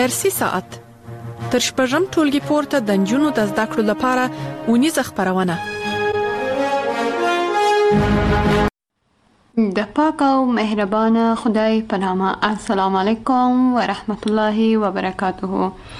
درسي ساعت تر شپږم ټولګي پورته د نجونو د زده کړو لپاره اونیزه خپرونه د پاک او مهربانه خدای په نامه. السلام علیکم ورحمت الله وبرکاته.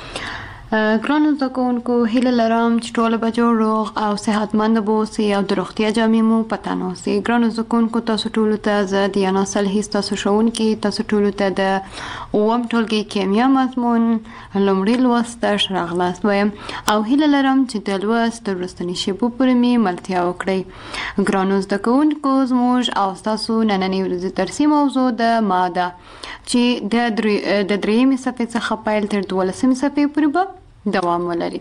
ګرانو زده کوونکو، هیله لرم چې ټول به جوړ روغ او صحتمند اوسئ او د روغتیا جامې مو په تن اوسي. ګرانو زده کوونکو، تاسو ټولو ته زه دیانا صالحي ستاسو ښوونکې، تاسو ټولو ته د اووم ټولګي کیمیا مضمون لومړی لوست ته ښه راغلاست وایم او هیله لرم چې د لوست تر وروستني شیبو پورې مې ملتیا وکړئ. ګرانو زده کوونکو، زموږ او ستاسو نننۍ ورځې درسي موضوع د ماده چې د درېیمې صفحې څخه پیل تر 12مې صفحې پورې به دوام ولري.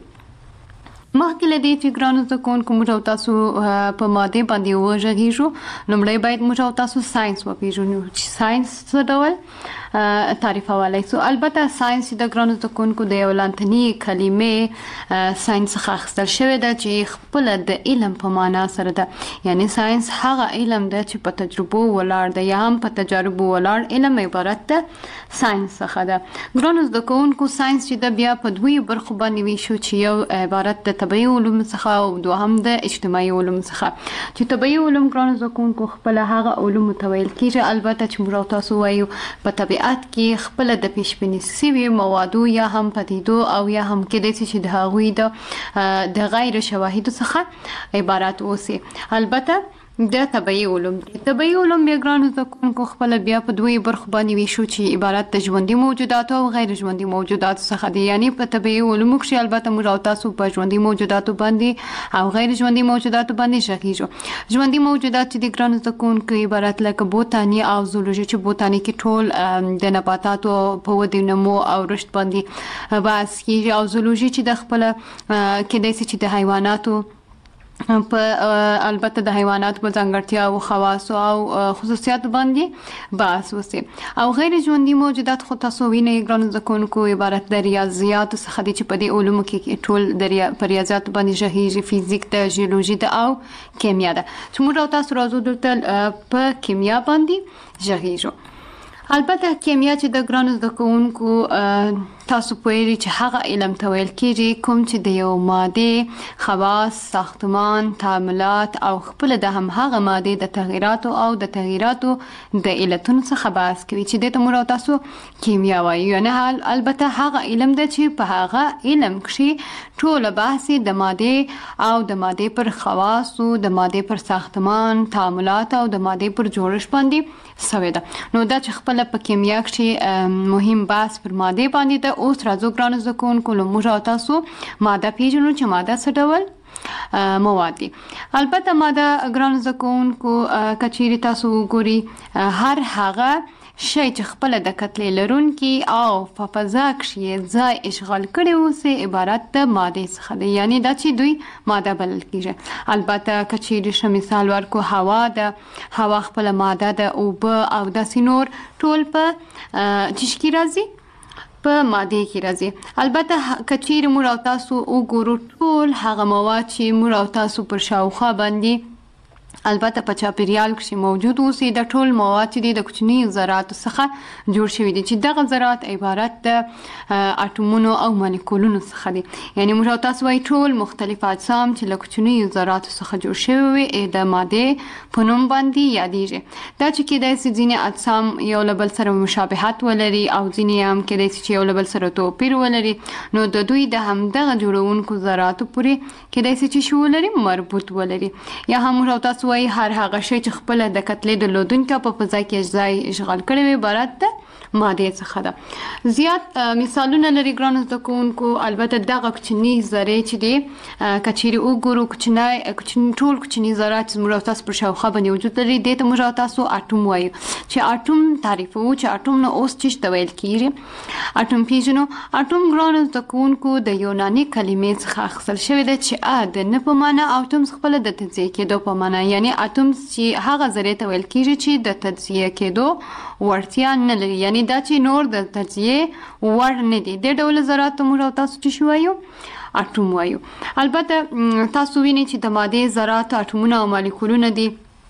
مخکې له دې چې ګرانو زده کوونکو موږ او تاسو په ماده باندې وغږیږو، لومړی باید موږ او تاسو ساينس وپېژنو چې ساينس څه ډول تعریفولای سو. البته ساينس د ګرانو زده کوونکو د یو لاتینی کلمې ساينس څخه اخیستل شوی ده چې خپل د علم په معنا سره ده. یعنی ساينس هغه علم ده چې په تجربو ولاړ ده یا هم په تجاربو ولاړ علم عبارت ده ساينس څخه ده. ګرانو زده کوونکو، ساينس چې د بیا په دوی برخو باندې ویشو چې یو عبارت د طبيعي علوم څخه او دوهم د اجتماعي علوم څخه. چې طبيعي علوم ګرانو زده کوونکو خپل هغه علوم متویل کیږي، البته چې موږ تاسو وایو په طبيعت کې خپل د پیشبینی سوي موادو یا هم پدیدو او یا هم کېدای شي چې د هغوی د غیر شواهدو څخه عبارت اوسي. البته د طبيعي علوم بیا ګرانو زده کوونکو خپل بیا په دوی برخو باندې ویشو چې عبارت د ژوندي موجوداتو او غیر ژوندي موجوداتو څخه دي. یعنی په طبيعي علومو کې البته موږ او تاسو په ژوندي موجوداتو باندې او غیر ژوندي موجوداتو باندې غږیږو. ژوندي موجودات چې د ګرانو زده کوونکو عبارت لکه بوتاني او زولوژي چې بوتاني کې ټول د نباتاتو په ودې نمو او رشد باندې بحث کیږي، او زولوژي چې د خپل کېدای شي چې د حیواناتو په البته د حیوانات په ځانګړتیا او خواص او خصوصیات باندې بحث وسی. او غیر ژوندي موجودات خو تاسو وینئ ګرانو زده کوونکو عبارت د ریاضیات څخه دي چې په دې علومو کې ټول د ریاضیات باندې غږیږي، فزیک د ژیولوژي د او کیمیا ده. چې موږ او تاسو راځو دلته په کیمیا باندې غږیږو. البته کیمیا چې د ګرانو زده کوونکو تاسو پوهیږئ چې هغه علم ته ویل کېږي کوم چې د یو ماده خواص، ساختمان، تعاملات او خپل د هم هغه ماده د تغییراتو او د تغییراتو د علتونو څخه بحث کوي چې د موږ تاسو کیمیا وایو. یعنی البته هغه علم دی چې په هغه علم کې ټول بحث د ماده او د ماده پر خواص او د ماده پر ساختمان، تعاملات او د ماده پر جوړښت باندې سوی ده. نو دا چې خپل په کیمیا کې مهم بحث پر ماده باندې ده. اوس راځو ګرانو زده کوونکو، موږ او تاسو ماده پیژنو چې ماده څه ډول مواد دي. البته ماده ګرانو زده کوونکو کچېرې تاسو وګورئ هر هغه شی چې خپل د کتلې لرونکي او په فضا کې ځای اشغال کړي اوسي عبارت د ماده څخه دی. یعنی دا چې دوی ماده بلل کیږي. البته کچېرې ش مثال ورکو هوا ده، هوا خپل ماده ده، اوبه او داسې نور ټول په چشکی راځي، په ماده کې راځي. البته کچېرې موږ او تاسو وګورو ټول هغه مواد چې موږ او تاسو پر شاوخوا باندې البته په چاپیریال کې موجود اوسي، د ټول مواد چې د کوچنیو ذراتو څخه جوړ شوي دي چې دغه ذرات عبارت د اټومونو او مالیکولونو څخه دي. یعنی موږ تاسو وايي ټول مختلف اجسام چې له کوچنیو ذراتو څخه جوړ شوي وي د ماده په نوم باندې یادېږي. دا چې کېدای شي ځینې اجسام یو له بل سره مشابهت ولري او ځینې هم کېدای شي چې یو له بل سره توپیر ولري. نو د دوی د همدغه جوړونکو ذراتو پورې کېدای شي چې شو ولري مربوط ولري. یا هم موږ تاسو هر هغه شی چې خپل د کتلې د لودونکو په فضا کې ځای اشغال کړي وي عبارت ده ماده څخه ده. زیات مثالونه لري ګرانو زده کوونکو. البته دغه کوچني ذرې چې دي کچېرې وګورو ټول کوچني ذرات چې موږ تاسو پر شاوخوا باندې وجود لري دې ته موږ تاسو اټوم وایو. چې اټوم تعریفو چې اټوم نو اوس څه ته ویل کیږي اټوم پیژنو. اټوم ګرانو زده کوونکو د یوناني کلمې څخه اخیستل شوی دی چې د نه په معنا او اټوم خپل د تجزیه کېدو په معنا. یعنی اټوم چې هغه ذرې ته ویل کیږي چې د تجزیه کېدو ورتیا نه لري، یعنی دا چې نور د تجزیه وړ نه دي. د ډول ذرات موږ تاسو چې شوایو اټوم وایو. البته تاسو وینئ چې د ماده ذرات اټومونه او مالیکولونه دي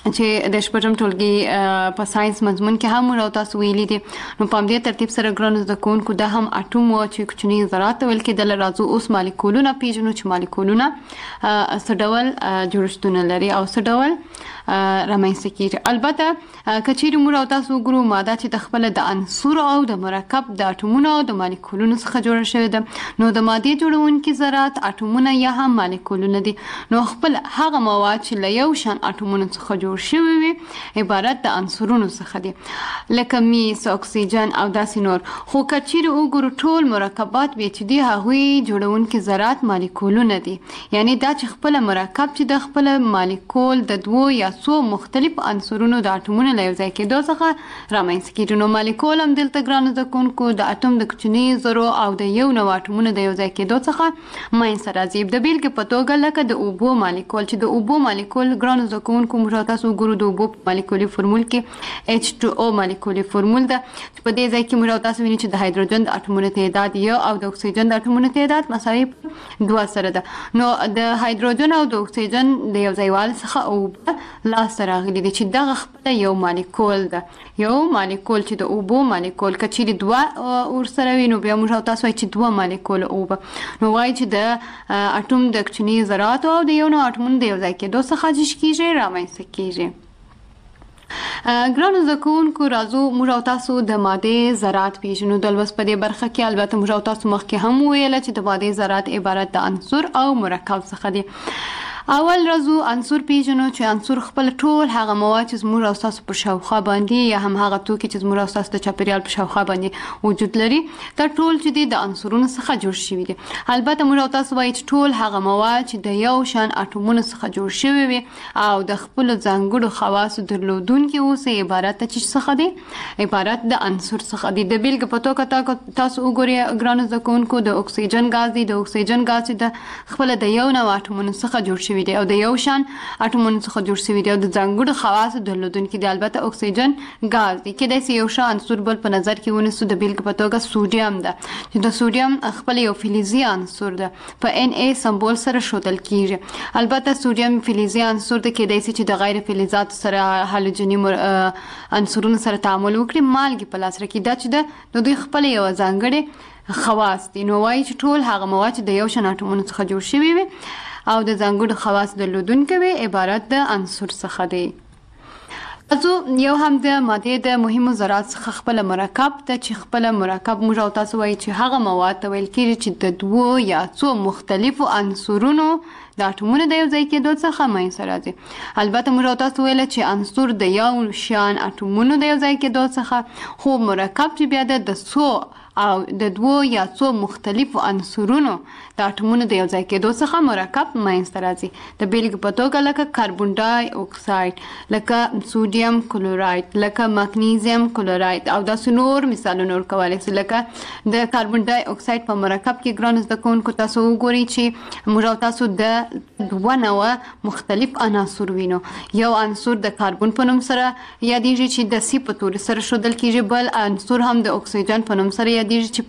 چې د شپږم ټولګي په ساينس مضمون کې هم موږ تاسو ویلي دي. نو په دې ترتیب سره ګرانو زده کوونکو دا هم اټوم و چې کوچني ذرات ویل کېدل. راځو اوس مالیکولونه پیژنو چې مالیکولونه څه ډول جوړښتونه لري او څه ډول رامنځته کیږي. البته کچېرې موږ تاسو وګورو ماده چې د خپل د عنصر او د مرکب د اټومونو او د مالیکولونو څخه جوړه شوې ده. نو د مادې جوړونکي ذرات اټومونه یا هم مالیکولونه دي. نو خپل هغه مواد چې له یو شان اټومونو څخه جوړ شوي وي عبارت د عنصرونو څخه دي لکه میس، اکسیجن او داسې نور. خو کچېرې وګورو ټول مرکبات به چې دي هغوی جوړونکي ذرات مالیکولونه دي. یعنی دا چې خپل مرکب چې د خپل مالیکول د دوو یا څو مختلف عنصرونو د اټومونو له یو ځای کېدو څخه رامنځته کېږي. نو مالیکول هم دلته ګرانو زده کوونکو د اټوم د کوچني ذرو او د یو نوع اټومونو د یو ځای کېدو څخه منځته راځي. د بیلګې په توګه لکه د اوبو مالیکول چې د اوبو مالیکول ګرانو زده کوونکو موږ تاسو وګورو د اوبو مالیکولي فورمول کې H2O مالیکولي فورمول ده چې په دې ځای کې موږ تاسو وینئ چې د هایدروجن د اټومونو تعداد یو او د اکسیجن د اټومونو تعداد مساوي 2 سره ده. نو د هایدروجن او د اکسیجن د یو ځایوالي څخه اوبه لاسته راغلي دي چې دغه خپله یو مالیکول ده. یو مالیکول چې د اوبو مالیکول که چیرې دوه ورسره وي نو بیا موږ تاسو وایي چې 2 مالیکول اوبه. نو وایي چې د اټوم د کوچني ذراتو او د یو نوع اټومونو د یو ځای کېدو څخه جوړ کېږي رامنځته کېږي. ګرانو زده کوونکو راځو موږ تاسو د مادې ذرات پیژنو. د لوست په دې برخه کې البته موږ تاسو مخکې هم ویل چې د مادې ذرات عبارت د عنصر او مرکب څخه دي. اول راځو عنصر پیژنو چې عنصر خپل ټول هغه مواد چې زموږ او تاسو په شاوخوا باندې یا هم هغه توکي چې زموږ او تاسو د چاپیریال په شاوخوا باندې وجود لري دا ټول چې دي د عنصرونو څخه جوړ شوي دي. البته موږ او تاسو وایي چې ټول هغه مواد چې د یو شان اټومونو څخه جوړ شوي وي او د خپل ځانګړو خواصو درلودونکي اوسي عبارت چې څخه دي عبارت د عنصر څخه دي. د بیلګې په توګه تاسو وګورئ ګرانو زده کوونکو د اکسیجن غاز دی. د اکسیجن غاز چې د خپل د یو نوع اټومونو څخه جوړ شوي دي او د یو شان اټومونو څخه جوړ شوي دي او د ځانګړو خواصو درلودونکي دي. البته اکسیجن غاز دی کېدای شي یو ښه عنصر بل په نظر کې ونیسو. د بیلګې په توګه سوډیم ده چې د سوډیم خپل یو فلزي عنصر ده په Na سمبول سره ښودل کېږي. البته سوډیم فلزي عنصر ده کېدای شي چې د غیر فلزاتو سره هالوجني عنصرونو سره تعامل وکړي مالګې په لاس راکړي. دا چې د دوی خپل یو ځانګړي خواص دي. نو وایي چې ټول هغه مواد چې د یو شان اټومونو څخه جوړ شوي وي او د ځانګړو خواص درلودونکي وي عبارت د عنصر څخه دی. یو هم د مادې د مهمو ذرات څخه خپل مرکب ته چې خپل مرکب موږ او تاسو وایي چې هغه مواد ته ویل کېږي چې د دوو یا څو مختلفو عنصرونو د اټومونو د یو ځای کېدو څخه منځته راځي. البته موږ او تاسو ویل چې عنصر د یو شان اټومونو د یو ځای کېدو څخه خو مرکب چې بیا د څو او د دوو یا څو مختلفو عنصرونو د اټومونو د یو ځای کېدو څخه مرکب منځته راځي. د بیلګې په توګه لکه کاربن ډای اکساید، لکه سوډیم کلوراید، لکه مګنیزیم کلوراید او داسې نور مثالونه ورکولی شي. لکه د کاربن ډای اکساید په مرکب کې ګرانو زده کوونکو تاسو وګورئ چې موږ او تاسو د دوه نوع مختلف عناصر وینو. یو عنصر د کاربن په نوم سره یادیږي چې د سی په توري سره ښودل کېږي. بل عنصر هم د اکسیجن په نوم سره یادیږي چې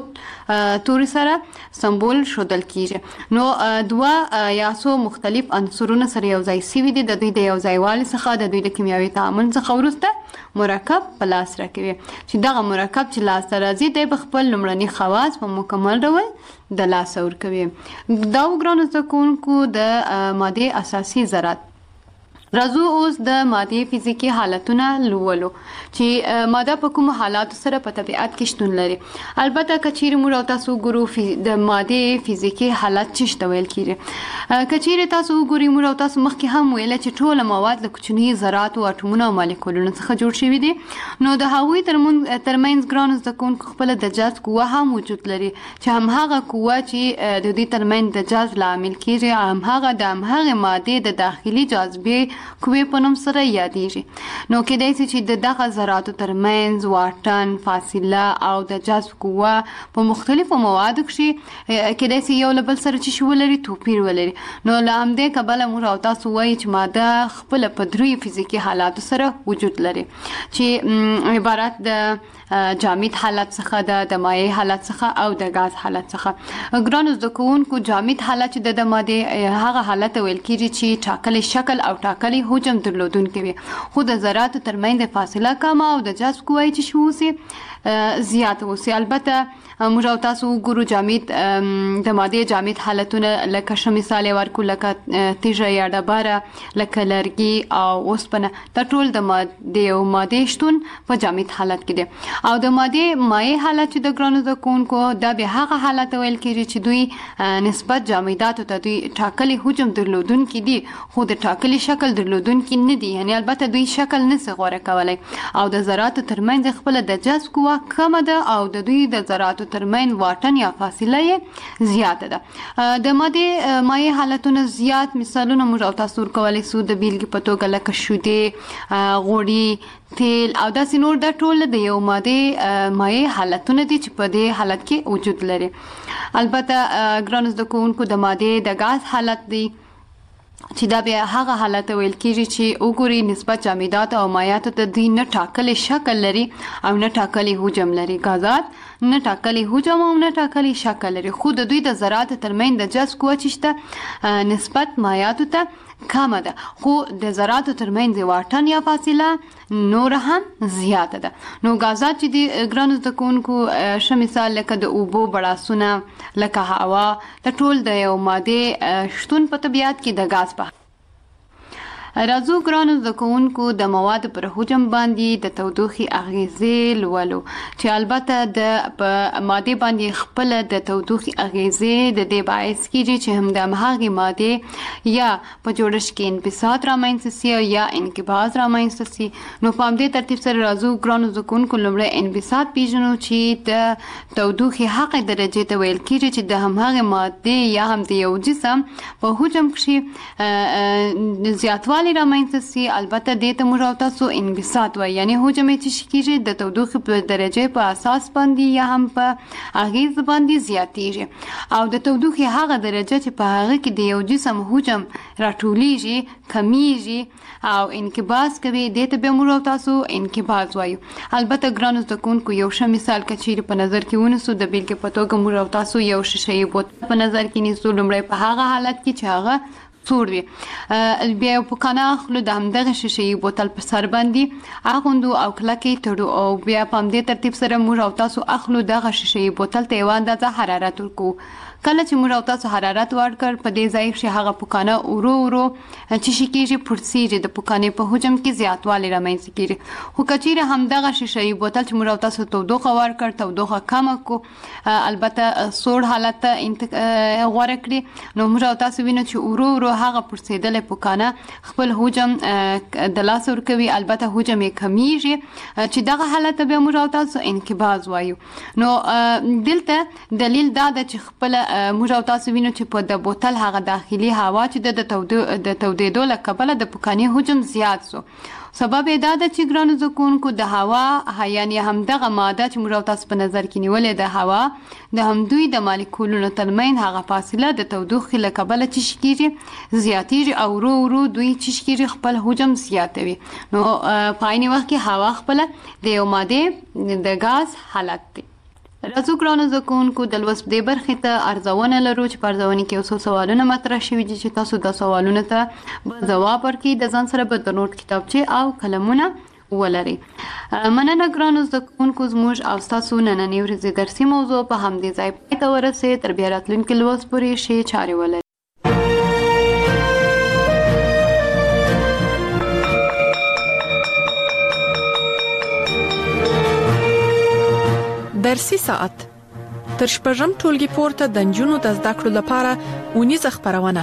او توري سره سمبول ښودل کېږي. نو دوه یا څو مختلف عنصرونه سره یو ځای شوي دي. د دوی د یو ځایوالي څخه د دوی د کیمیاوي تعامل څخه وروسته مرکب په لاس راکوي چې دغه مرکب چې لاسته راځي دی به خپل لومړني خواص په مکمل ډول د لاسه ورکوي. دا ګرانو زده کوونکو د مادې اساسي ذرات. راځو اوس د مادې فزیکي حالتونه لولو چې ماده په کوم حالاتو سره په طبیعت کې شتون لري. البته که چیرې موږ او تاسو وګورو د مادې فزیکي حالت څه ته ویل کېږي. که چیرې تاسو وګورئ موږ او تاسو مخکې هم ویل چې ټول مواد له کوچني ذراتو اټومونو او مالیکولونو څخه جوړ شوي دي. نو د هغوی ترمنځ ګرانو زده کوونکو خپله د جذب قوه هم وجود لري چې همهغه قوه چې د دوی ترمنځ د جذب لامل کېږي همهغه د همهغې مادې د داخلي جاذبې قوې په نوم سره یادیږي. نو کېدای شي چې د دغه ذراتو ترمنځ واټن، فاصله او د جذب قوه په مختلفو موادو کې کېدای شي یو له بل سره چې ولري توپیر ولري. نو له همدې کبله موږ او تاسو وایي چې ماده خپله په دریو فزیکي حالاتو سره وجود لري چې عبارت د جامد حالت څخه ده، د مایع حالت څخه او د غاز حالت څخه. ګرانو زده کوونکو جامد حالت چې د مادې هغه حالت ویل کېږي چې ټاکلی شکل او ټاکلی ټاکلي حجم درلودونکي وي، خو د ذراتو ترمنځ فاصله کمه او د جذب قوه چې شو سي زیات اوسي. البته موږ او تاسو وګورو جامد د ماده جامد حالتونه لکه ش مثال ورکو لکه تیږه یا ډبره لکه لرګي او اوسپنه دا ټول د ماده شتون په جامد حالت کې دي، او د ماده مایع حالت چې د ګرانو زکونکو دا به هغه حالت ویل کېږي چې دوی نسبت جامداتو ته دوی ټاکلي حجم درلودونکي دي خو د ټاکلي شکل درلودونکي نه دي، یعنی البته دوی شکل نسي غوره کولای، او د ذراتو ترمنځ خپل د جذب قوه کمه ده او د دوی د ذراتو ترمنځ واټن یا فاصله یې زیاته ده. د ماده مایع حالتونه زیات مثالونه موږ او تاسو ورکولی سو د بیلګې په توګه لکه شیدې، غوړي، تیل او داسې نور دا ټول د یو ماده مایع حالتونه دي چې په دې حالت کې وجود لري. البته ګرانو زده کوونکو د ماده د غاز حالت دی چې دا بیا هغه حالت ویل کېږي چې وګوري نسبت جامدات او مایعاتو ته دوی نه ټاکلي شکل لري او نه ټاکلي حجم لري. غازات نه ټاکلي حجم او نه ټاکلي شکل لري، خو د دوی د ذرات ترمنځ د جذب قوه چې شته نسبت مایعاتو ته کمه ده، خو د ذراتو ترمنځ واټن یا فاصله نور هم زیاته ده. نو غازات چې د ګرانو زده کوونکو ښه مثال لکه د اوبو بړاسونه لکه هوا د ټول د یو ماده شتون په طبیعت کې د غاز په راځو ګرانو زده کوونکو د موادو پر حجم باندې د تودوخې اغیزې لولو، چې البته د په ماده باندې خپل د تودوخې اغیزې د دې باعث کیږي چې هم د هغې ماده یا په جوړښت کې انبساط رامنځته سي یا انقباض رامنځته سي. نو په همدې ترتیب سره راځو ګرانو زده کوونکو لومړی انبساط پیژنو چې د تودوخې هغې درجې ته ویل کیږي چې د همهغې ماده یا هم د یو جسم په حجم کې زیاتوالی رامنځته سي. البته دې ته موږ او تاسو انبساط وایي، یعنی حجم یې چې کېږي د تودوخې په درجې په اساس باندې یا هم په اغیز باندې زیاتېږي، او د تودوخې هغه درجه چې په هغه کې د یو جسم حجم راټولیږي کمیږي او انقباض کوي دې ته به موږ او تاسو انقباض وایو. البته ګرانو زده کوونکو یو ښه مثال که چیرې په نظر کې ونیسو د بیلګې په توګه موږ او تاسو یو شیشې بوتل په نظر کې نیسو، لومړی په هغه حالت کې چې هغه سور وي، بیا یو پوکانه اخلو د همدغه شیشې بوتل په سر باندې اغوندو او کلکې تړو، او بیا په همدې ترتیب سره موږ او تاسو اخلو دغه شیشې بوتل ته یوه اندازه حرارت ورکوو. کله چې موږ او تاسو حرارت ورکړ په دې ځای کې هغه پوکانه ورو ورو چې شي کېږي پړسېږي، د پوکانې په حجم کې زیاتوالی رامنځته کېږي. خو که چیرې همدغه شیشې بوتل چې موږ او تاسو تودوخه ورکړ توده کمه کو البته سوړ حالت ته غوره کړي، نو موږ او تاسو وینو چې ورو ورو هغه پړسېدلې پوکانه خپل حجم د لاسه ورکوي، البته حجم یې کمیږي چې دغه حالت ته بیا موږ او تاسو انقباض وایو. نو دلته دلیل دا ده چې خپل موږ او تاسو وینو چې په د بوتل هغه داخلي هوا چې د تودېدو له کبله د پوکانې حجم زیات سو. سبب یې دا ده چې ګرانو زده کوونکو د هوا یعنې همدغه ماده چې موږ او تاسو په نظر کې نیولې د هوا د همدوی د مالیکولونو ترمنځ هغه فاصله د تودوخې له کبله چې شي کېږي زیاتېږي او ورو ورو دوی چې شي کېږي خپل حجم زیاتوي. نو په عین وخت کې هوا خپله د یو مادې د غاز حالت دی. راځو ګرانو زده کوونکو د لوست دې برخې ته ارزونه لرو چې په ارزونې کې یو څو سوالونه مطرح شوي دي چې تاسو د سوالونو ته به ځواب ورکړئ، د ځان سره به د نوټ کتابچې او قلمونه ولرئ. مننه ګرانو زده کوونکو، زموږ او ستاسو نننۍ ورځې درسي موضوع په همدې ځای پای ته ورسېد. تر بیا راتلونکي لوست پورې ښې چارې ولرئ. درسي ساعت تر شپږم ټولګي پورته د نجونو د زده کړو لپاره اونیزه خپرونه.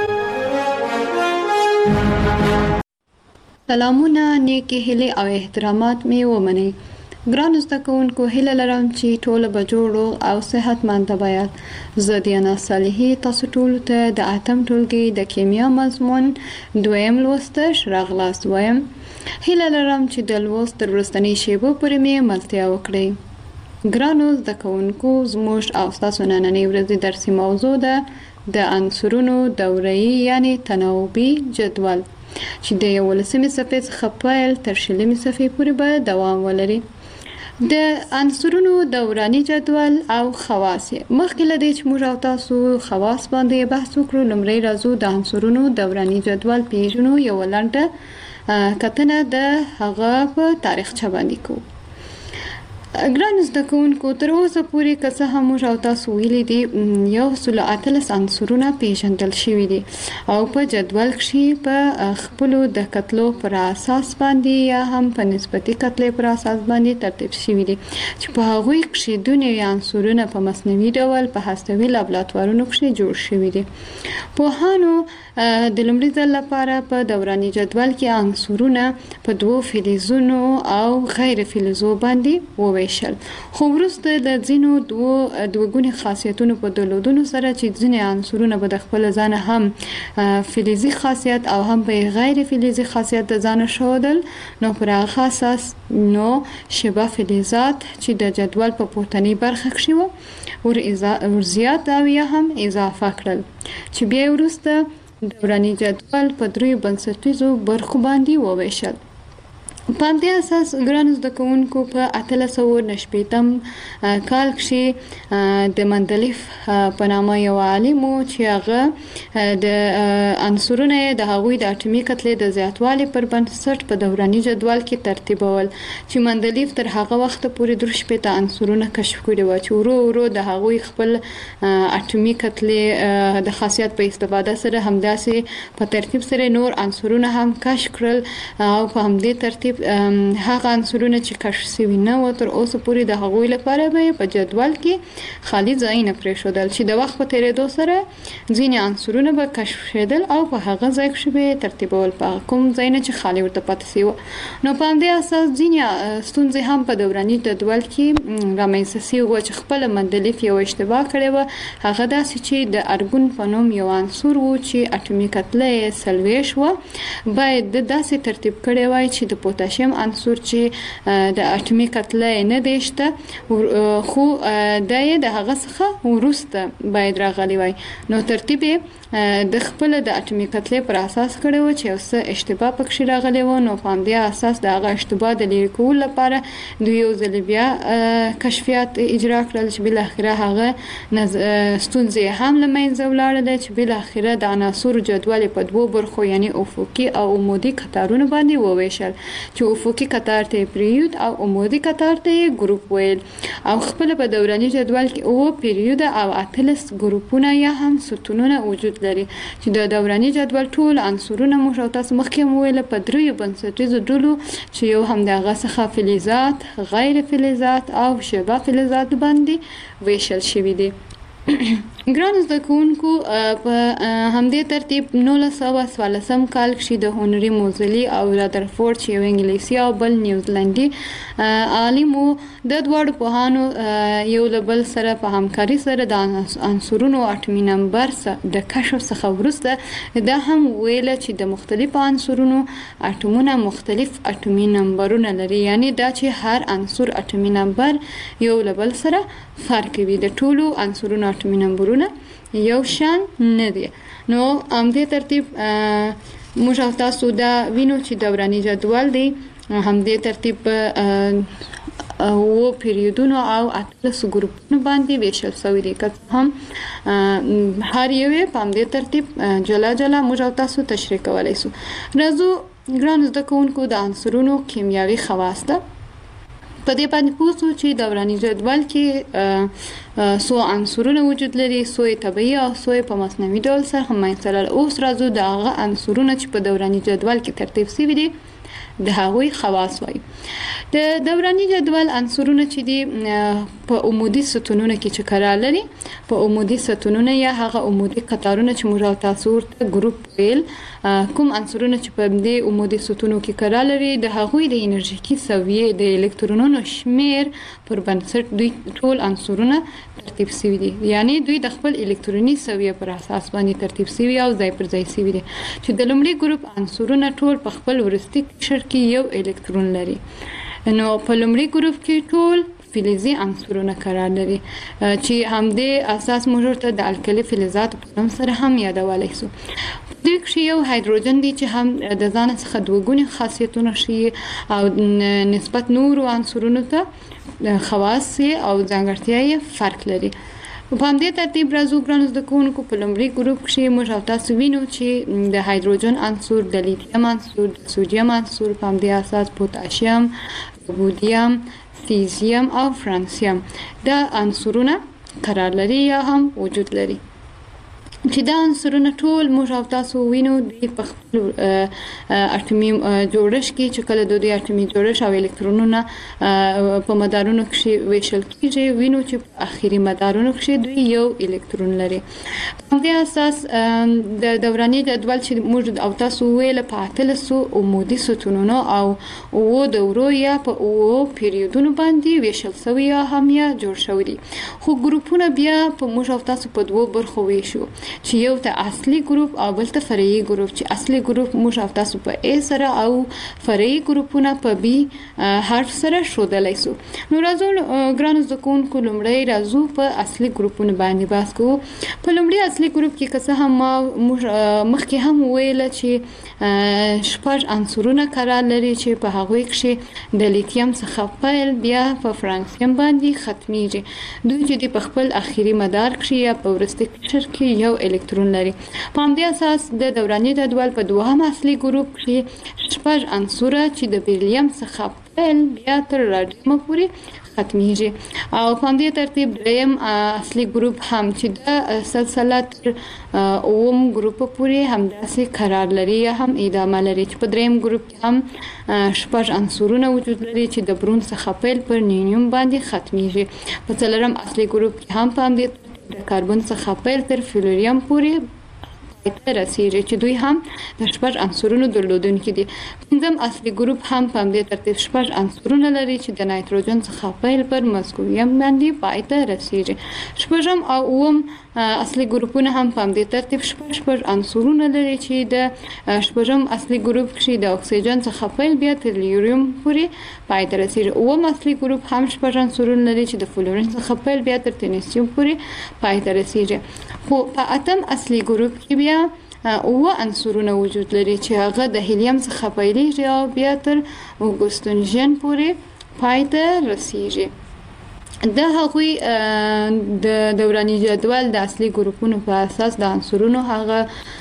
سلامونه، نیکې هیلې او احترامات مې ومنئ. ګرانو زده کوونکو، هیله لرم چې ټوله به جوړ او صحتمند بیاست. زه دیانا صالحي تاسو ټولو ته د 8م ټولګي د کیمیا مضمون 2م لوستش راغلاست وایم. هیله لرم چې د لوست تر وروستنۍ شیبو پورې مې ملتیا وکړئ. ګرانو زده کوونکو، زموږ او ستاسو نننۍ ورځې درسي موضوع ده د عنصرونو دوره‌یي یعنی تناوبي جدول چې د 11مې صفحې څخه پیل تر 20مې صفحې پورې به دوام ولري. د عنصرونو دوراني جدول او خواص. مخکې له دې چې موږ او تاسو خواص باندې بحث وکړو، لومړی راځو د عنصرونو دوراني جدول پیژنو. یو لنډه کتنه د هغه په تاریخچه باندې کوو. ګران زده کوونکو، تر اوسه پورې که څه هم موږ او تاسو ویلي دي 113 عنصرونه پیژندل شوي دي او په جدول کې په خپلو د کتلو پر اساس باندې یا هم په نسبتي کتلې پر اساس باندې ترتیب شوي دي چې په هغوی کې د نوي عنصرونه په مصنوعي ډول په هستوي لابراتوارونو کې جوړ شوي دي. پوهانو د لومړي ځل لپاره په دوراني جدول کې عنصرونه په دوو فلزونو او غیر فلزو باندې وویشل، خو وروسته د ځینو دوه خاصیتونو په درلودلو سره چې ځینې عنصرونه به د خپل ځان هم فلزي خاصیت او هم په غیر فلزي خاصیت د ځان ښودل، نو پر هغه اساس نو شبه فلزات چې د جدول په پورتنۍ برخه کې وو ور زیات او یا هم اضافه کړل، چې بیا وروسته دوراني جدول په دریو بنسټیزو برخو باندې وویشل. په دې اساس ګران زده کوونکو په 1890 کال کې د مندلیف په نامه یو عالم چې هغه د عنصرونه د هغوی د اټومي کتلې د زیاتوالي پر بنسټ په دوراني جدول کې ترتیبول، چې مندلیف تر هغه وخت پورې 3 عنصرونه کشف کړي و چې ورو ورو د هغوی خپل اټومي کتلې د خاصیت په استفاده سره همداسې په ترتیب سره نور عنصرونه هم کشف کړل او په همدې ترتیب هغه عنصرونه چې کشف شوي نه و تر اوسه پورې د هغوی لپاره به په جدول کې خالي ځای نه پرېښودل، چې د وخت په تیریدو سره ځینې عنصرونه به کشف شېدل او په هغه ځای کې به ترتیبول په کوم ځای نه چې خالي ورته پاتې شوی. نو په همدې اساس ځینې ستونزې هم په دوراني جدول کې رامنځته شوي و چې خپل مندلیف یو اشتباه کړی و، هغه داسې چې د ارګون په نوم یو عنصر و چې اټومي کتله یې 40 و، باید داسې ترتیب کړی وای چې د پوتاشیم عنصر چې د اټومي کتله نه دی شته، خو دا یې د هغه څخه وروسته باید راغلی وای. نو ترتیب د خپل د اټومي کتلې پر اساس کړی و چې یو څه اشتباه پکې راغلی و. نو په همدې اساس د هغه اشتباه د لرې کولو لپاره دوی یو ځل بیا کشفیات اجرا کړل چې بالاخره هغه ستونزې هم له منځه ولاړلې، چې بالاخره د عناصرو جدول په دوو برخو یعنی افقي او عمودي کتارونو باندې وویشل، چې افقي کتار ته پیریود او عمودي کتار ته ګروپ ویل، او خپل په دوراني جدول کې او پیریود او 18 ګروپونه یا هم ستونونه وجود لري، چې د دوراني جدول ټول عنصرونه موږ او تاسو مخکې ویل په دریو بنسټیزو ډلو چې یو هم دغه څخه فلزات، غیر فلزات او شبه فلزات باندې ویشل شوي دي. ګران زده کوونکو، په همدې ترتیب 1914 کال کې د هنري موزلي او رادرفورد چې یو انګلیسي او بل نیوزیلندي عالم د دواړو پوهانو یو له بل سره په همکاري سره د عنصرونو اټومي نمبر د کشف څخه وروسته دا هم ویل چې د مختلفو عنصرونو اټومونه مختلف اټومي نمبرونه لري، یعنی دا چې هر عنصر اټومي نمبر یو له بل سره فرق کوي، د ټولو عنصرونو اټومي نمبرونه یو شان نه دي. نو همدې ترتیب موږ او تاسو دا وینو چې دوراني جدول دی همدې ترتیب او پیریودونو او 18 ګروپونو باندې ویشل شوی دی، که هم هر یو په همدې ترتیب جلا جلا موږ او تاسو تشریح کولای شو. راځو ګران زده کوونکو د عنصرونو کیمیاوي خواص ته په دې باندې پوښتو چې دوراني جدول کې څو عنصرونه وجود لري، څو طبيعي او څو په مصنوعي ډول سره هم منځلل. اوس راځو د هغه عنصرونه چې په دوراني جدول کې ترتیب شوي دي د هغوی خواص وایي. د دوراني جدول عنصرونه چې دي په عمودي ستونونو کې چې قرار لري، په عمودي ستونونو یا هغه عمودي قطارونه چې موږ او تاسو ورته ګروپ ویل، کوم عنصرونه چې په دې عمودي ستونو کې قرار لري د هغوی د انرژیکي سویې د الکترونونو شمیر پر بنسټ دوی ټول عنصرونه ترتیب شوي دي، یعنی دوی د خپل الکتروني سویې پر اساس باندې ترتیب شوي او ځای پر ځای شوي دي، چې د لومړي ګروپ عنصرونه ټول په خپل وروستي قشر کې یو الکترون لري. نو په لومړي ګروپ کې ټول فلزي عنصرونه قرار لري چې همدې اساس موږ ورته د الکلي فلزات په نوم سره هم یادولای شو. دوی کې یو هایدروجن دی چې هم د ځان څخه دوه ګونې خاصیتونه شي او نسبت نورو عنصرونو ته خواص او ځانګړتیاوې فرق لري. په همدې ترتیب راځو ګرانو زده کوونکو په لومړي ګروپ کې موږ او تاسو وینو چې د هایدروجن عنصر، د لیتیم عنصر، د سوډیم عنصر، په همدې اساس پوتاشیم، رودیم، سیزیم او فرانسیم دا عنصرونه قرار لري یا هم وجود لري. چې دا عنصرونه ټول موږ او تاسو وینو د خپل اټومي جوړښت کې چې کله د اټومي جوړښت او الکترونونه په مدارونو کې ویشل کېږي، وینو چې په اخري مدارونو کې دوی یو الکترون لري. په دې اساس د دوراني جدول چې موږ او تاسو ویل په 1300 عمودي ستونونو او دورو یا په پیریودونو باندې ویشل شوی یا هم یا جوړ شوی دي. خو ګروپونه بیا په موږ او تاسو په دوه برخو ویشو چې یو ته اصلي ګروپ او بل ته فرعي ګروپ. چې اصلي ګروپ موږ او تاسو په A سره او فرعي ګروپونه په B حرف سره ښودلای شو. نو راځو ګرانو زده کوونکو لومړی راځو په اصلي ګروپونو باندې بحث کوو. په لومړي اصلي ګروپ کې که څه هم موږ مخکې هم ویل چې شپږ عنصرونه قرار لري چې په هغوی کې د لیتیم څخه پیل بیا په فرانسیم باندې ختمیږي. دوی چې په خپل اخیری مدار کې یا په وروستي قشر کې یو الکترون لري. په همدې اساس د دوراني جدول په دوهم اصلي ګروپ کې شپږ عنصر چې د بیریلیم څخه پیل بیا تر راډیم پورې ختمیږي. او په همدې ترتیب دریم اصلي ګروپ هم چې د سلسله تر اوم ګروپ پورې همداسې قرار لري یا هم ادامه لري. چې په دریم ګروپ کې هم شپږ عنصرونه وجود لري چې د برون څخه پیل پر نیونیم باندې ختمیږي. په څلورم اصلي ګروپ کې هم په همدې د کاربن څخه پیل تر فلوریم پورې رسیږي چې دوی هم د شپږ عنصرونو درلودونکي دي. پنځم اصلي ګروپ هم په همدې ترتیب شپږ عنصرونه لري چې د نایتروجن څخه پیل پر مسکویم باندې پای ته رسیږي. شپږم او اووم اصلي ګروپونه هم په همدې ترتیب شپږ عنصرونه لري چې د شپږم اصلي ګروپ کې د اکسیجن څخه پیل بیا تر لیوریم پورې پای ته رسیږي. اووم اصلي ګروپ هم شپږ عنصرونه لري چې د فلورین څخه پیل بیا تر تنیسیم پورې پای ته رسیږي. خو په اتم اصلي ګروپ کې بیا اوه عنصرونه وجود لري چې هغه د هیلیم څخه پیلېږي او بیا تر اګوستنجن پورې پای ته رسیږي. د هغوی د دوراني جدول د اصلي ګروپونو په اساس د عنصرونو هغه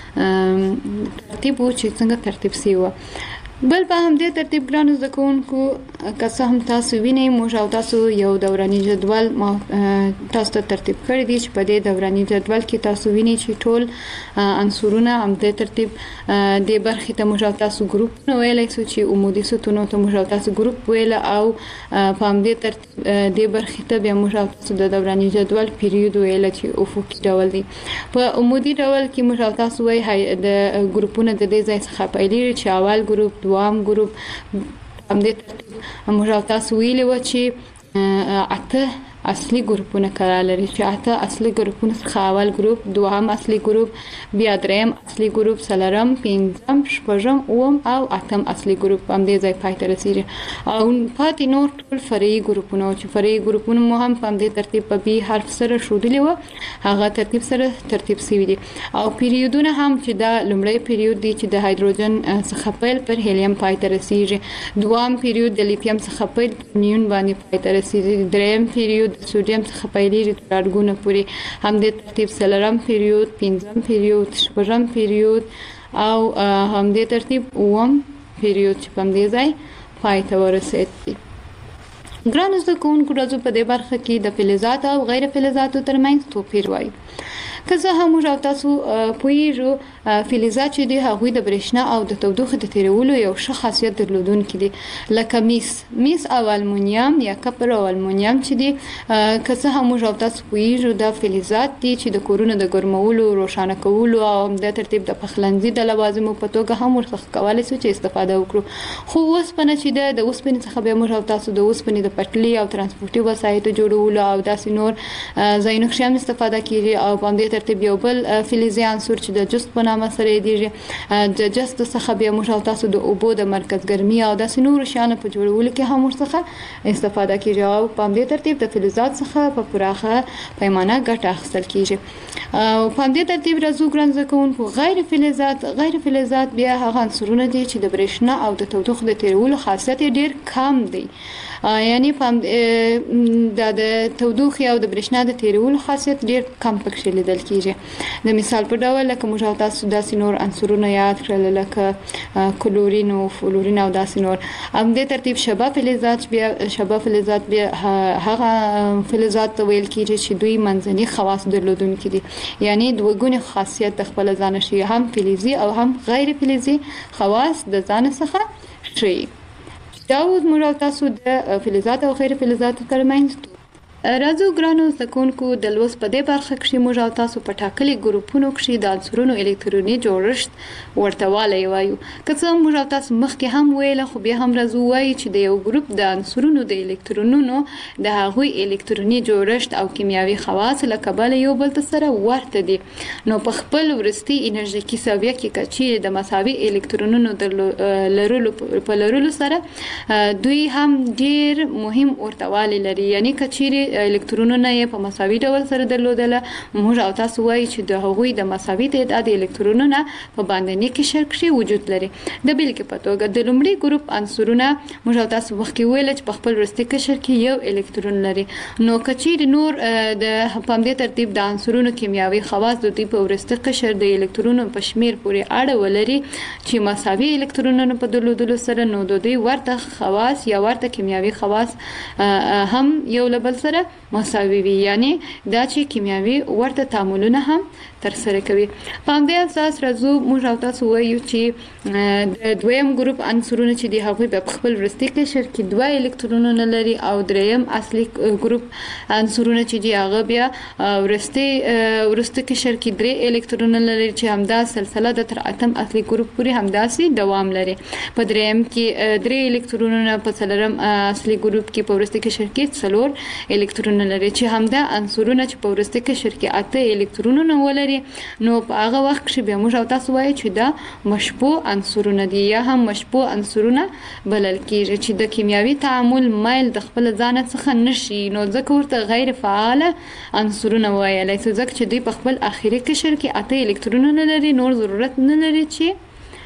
ترتیب و چې څنګه ترتیب شوی و. بل په همدې ترتیب ګرانو زده کوونکو که څه هم تاسو وینئ موږ او تاسو یو دوراني جدول تاسو ته ترتیب کړی دی چې په دې دوراني جدول کې تاسو وینئ چې ټول عنصرونه همدې ترتیب د برخې ته موږ او تاسو ګروپ ویلی شو چې عمودي ستونو ته موږ او تاسو ګروپ ویل او په همدې ترتیب د برخې ته بیا موږ او تاسو د دوراني جدول پیریود ویل چې افقي ډول دی. په عمودي ډول کې موږ او تاسو وایي د ګروپونه د دې ځای څخه پیلېږي چې اول ګروپ دوام ګروپ همدې ترتیب موږ او تاسو ویلي و چې اته اصلي ګروپونه قرار لري چې اته اصلي ګروپونه څخه اول ګروپ، دوهم اصلي ګروپ، بیا دریم اصلي ګروپ، څلورم، پنځم، شپږم، اووم او اتم اصلي ګروپ همدې ځای پای ته رسیږي. او پاتې نور ټول فرعي ګروپونه چې فرعي ګروپونه مو هم په همدې ترتیب په بي حرف سره ښودلي و هغه ترتیب سره ترتیب شوي دي. او پیریودونه هم چې دا لومړی پیریود دی چې د هایدروجن څخه پیل پر هیلیم پای ته رسیږي، دوام پیریود د لیتیم څخه پیل پر نیون باندې پای ته رسیږي، دریم پیریود د سوډیم څخه پیلېږي تر اټګونه پورې همدې ترتیب څلورم پیریود، پنځم پیریود، شپږم پیریود او همدې ترتیب اووم پیریود چې په همدې ځای پای ته ورسېد. ګرانو زده کوونکو راځو په دې برخه کې د فلزاتو او غیر فلزاتو ترمنځ توپیر وایو. که څه هم موږ او تاسو پوهیږو فلزات چې دي هغوی د برېښنا او د تودوخې د تیرولو یو ښه خاصیت درلودونکي دي لکه میس او المونیم یا کپر او المونیم چې دي. که څه هم موږ او تاسو پوهیږو دا فلزات دي چې د کورونو د ګرمولو، روښانه کولو او د ترتیب د پخلنځي د لوازمو په توګه هم ورڅخه کولی شو چې استفاده وکړو. خو اوسپنه چې ده د اوسپنې څخه بیا موږ او تاسو د اوسپنې د پټلۍ او ترانسپورتي وسایطو جوړولو او داسې نور ځایونو کې هم استفاده کیږي او په همدې ترتیب یو بل فلزي عنصر چې د جست په نامه سره یادېږي. د جست څخه بیا موږ تاسو د اوبو د مرکز ګرمي او د نور شیانو په جوړولو کې هم ورڅخه استفاده کیږي او په همدې ترتیب د فلزات څخه په پراخه پیمانه ګټه اخیستل کیږي. او په همدې ترتیب راځو ګران زده کوونکو غیر فلزات بیا هغه عنصرونه دي چې د برېښنا او د تودوخې د تیرولو خاصیت ډیر کم دی. یعنی د تودوخې او د برېښنا د تیرولو خاصیت ډیر کم پکې لیدل کیږي. د مثال په ډول لکه موږ تاسو داسې نور عنصرونه یاد کړل لکه کلورین او فلورین او داسې نور. هم د ترتیب شبه فلزات بیا هغه فلزات ویل کیږي چې دوی منځني خواص درلودونکي دي. یعنی دوه ګونې خاصیت د خپل ځان شي، هم فلزي او هم غیر فلزي خواص د ځان څخه شي. دا موږ تاسو د فلزات او غیر فلزات ترمنځ راځو ګرانو زده کوونکو د لوست په دې برخه کې موږ تاسو په ټاکلي ګروپونو کې د عنصرونو الکتروني جوړښت ورته والی وایو. که څه موږ تاسو مخکې هم ویل خو بیا هم راځو وایي چې د یو ګروپ د عنصرونو د الکترونونو د هغوی الکتروني جوړښت او کیمیاوي خواص له کبله یو بل سره ورته دي. نو په خپل ورستي انرژیکي ساویه کې کچې د مساوي الکترونونو د لرلو سره دوی هم ډیر مهم ورته والی لري. یعنی کچې الکترونونه یې په مساوي ډول سره درلودله موږ او تاسو وایي چې د هغوی د مساوي تعداد الکترونونه په باندني قشر کې وجود لري. د بیلګې په توګه د لومړي ګروپ عنصرونه موږ او تاسو مخکې ویل چې په خپل وروستي قشر کې یو الکترون لري. نو کچې نور د په همدې ترتیب د عنصرونو کیمیاوي خواص د دوی په وروستي قشر د الکترونونو په شمیر پورې اړه ولري چې مساوي الکترونونه په درلودلو سره نو د دوی ورته خواص یا ورته کیمیاوي خواص هم یو له بل سره مساوي وي. یعنی دا چې کیمیاوي ورته تعاملونه هم تر سره کوي. په همدې اساس راځو موږ او تاسو وایو چې د دویم ګروپ عنصرونه چې دی هغوی په خپل وروستي قشر کې دوه الکترونونه لري او دریم اصلي ګروپ عنصرونه چې دی هغه بیا وروستي قشر کې درې الکترونونه لري چې همدا سلسله د تر اتم اصلي ګروپ پورې همداسې دوام لري. په دریم کې درې الکترونونه په څلورم اصلي ګروپ کې په وروستي قشر کې څلور الکترونونه لري چې همدا عنصرونه چې په وروستي قشر کې اته الکترونونه ولري نو په هغه وخت کې بیا موږ او تاسو وایو چې دا مشبوع عنصرونه دي یا هم مشبوع عنصرونه بلل کیږي چې د کیمیاوي تعامل مایل د خپل ځان څخه نشي. نو ځکه ورته غیر فعال عنصرونه وایي ځکه چې دوی په خپل اخیری قشر کې اته الکترونونه لري، نور ضرورت نه لري چې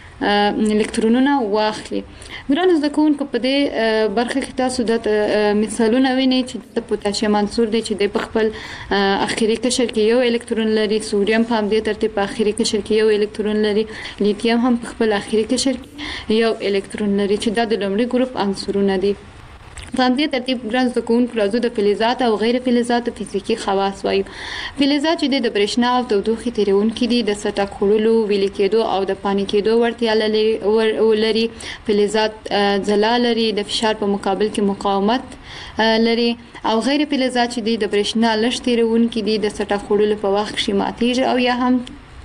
الکترونونه واخلي. ګرانو زده کوونکو په دې برخه کې تاسو د مثالونه وینئ چې د پوتاشیم عنصر دی چې د په خپل اخیری قشر کې یو الکترون لري، سوډیم په همدې ترتیب په اخیری قشر کې یو الکترون لري، لیتیم هم په خپل اخیری قشر کې یو الکترون لري چې دا د لومړي ګروپ عنصرونه دي. په همدې ترتیب ګران زده کوونکو راځو د فلزات او غیر فلزاتو فزیکي خواص وایو. فلزات چې د برېښنا او تودوخې تیرونکي دي، د سطح کولو، ویلي کېدو او د پانی کېدو وړتیا لري. فلزات ځلا لري، د فشار په مقابل کې مقاومت لري. او غیر فلزات چې د برېښنا لږ تیرونکي دي، د سطح کولو په وخت کې ماتېږي او یا هم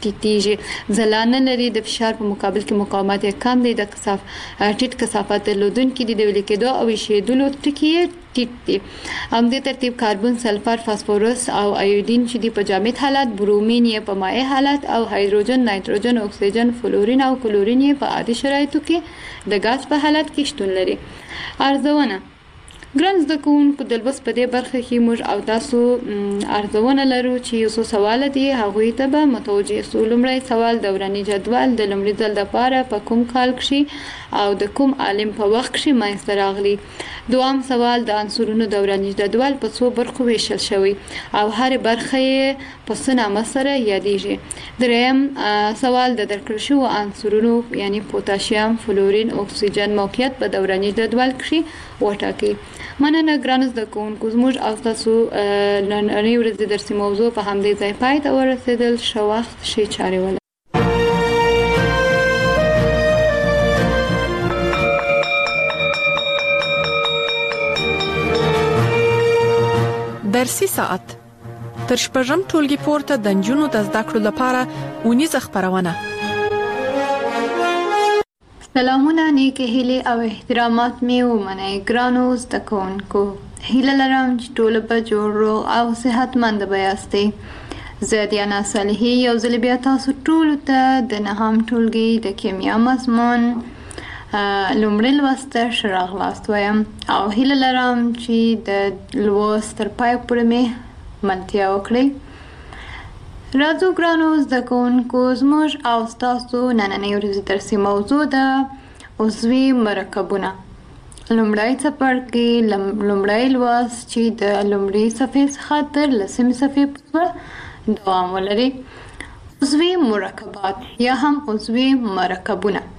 ټیټیږي. ځلانه لري، د فشار په مقابل کې مقاومت یې کم دی، د ټیټ کثافت درلودونکي دي، د ویلي کېدو او ایشېدلو ټکي یې ټیټ دي. همدې ترتیب کاربن، سلفر، فاسفورس او ایودین چې دي په جامد حالت، برومین یې په مائع حالت او هایدروجن، نایتروجن، اکسیجن، فلورین او کلورین یې په عادي شرایطو کې د غاز په حالت کې شتون لري. ارزونه ګران زده کوونکو د لوست په دې برخه کې موږ او تاسو ارزونه لرو چې یو څو سوال دي هغوی ته به متوجه سو. لومړی سوال دوراني جدول د لومړي ځل لپاره په کوم کال کې او د کوم عالم په وخت کې منځته راغلی. دوام سوال د عنصرونو دوراني جدول په څو برخو ویشل شوی او هر برخه یې په څه نامه سره یادیږي. دریم سوال د درکړل شوو عنصرونو یعنی پوتاشیم، فلورین، اکسیجن موقعیت په دوراني جدول کې وټاکئ. مننه ګرانو زده کوونکو، زموږ او تاسو نننۍ ورځې درسي موضوع په همدې ځای پای ته ورسېدل. ښه وخت، ښې چارې ولرئ. درسي ساعت تر شپږم ټولګي پورته د نجونو د زده کړو لپاره اونیزه خبرونه. سلامونه، نیکې هیلې او احترامات مې ومنئ. ګرانو زده کوونکو، هیله لرم چې ټول به جوړ، روغ او صحتمند به یاستئ. زه دیانا صالحي یو ځل بیا تاسو ټولو ته د 9ام ټولګي د کیمیا مضمون لومړی لوست ته ښه راغلاست وایم او هیله لرم چې د لوست تر پایه پورې مې ملتیا وکړئ. راځو ګرانو زده کوونکو، زموږ او ستاسو نننۍ ورځې درسي موضوع ده عضوي مرکبونه. لومړی څپرکي لومړی لوست چې د لومړۍ صفحې څخه تر 10مې صفحې پورې دوام ولري. عضوي مرکبات یا هم عضوي مرکبونه.